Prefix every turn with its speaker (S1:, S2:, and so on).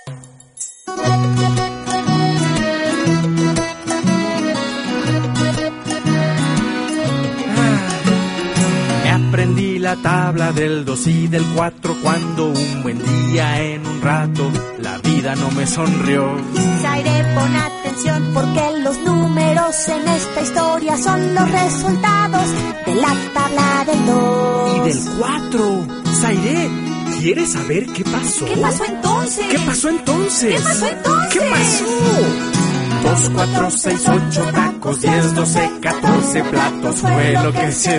S1: Aprendí la tabla del 2 y del 4 cuando un buen día en un rato la vida no me sonrió.
S2: Zaire, pon atención porque los números en esta historia son los resultados de la tabla del 2
S1: y del 4. Zaire, ¿quieres saber qué pasó?
S2: ¿Qué pasó entonces?
S1: ¿Qué pasó entonces?
S2: ¿Qué pasó entonces?
S1: ¿Qué pasó? 2, 4, 6, 8 tacos, 10, 12, 14 platos fue lo que se